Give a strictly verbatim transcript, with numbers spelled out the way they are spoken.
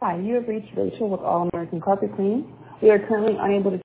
Hi, you have reached Rachel with All American Carpet Cleaning. We are currently unable to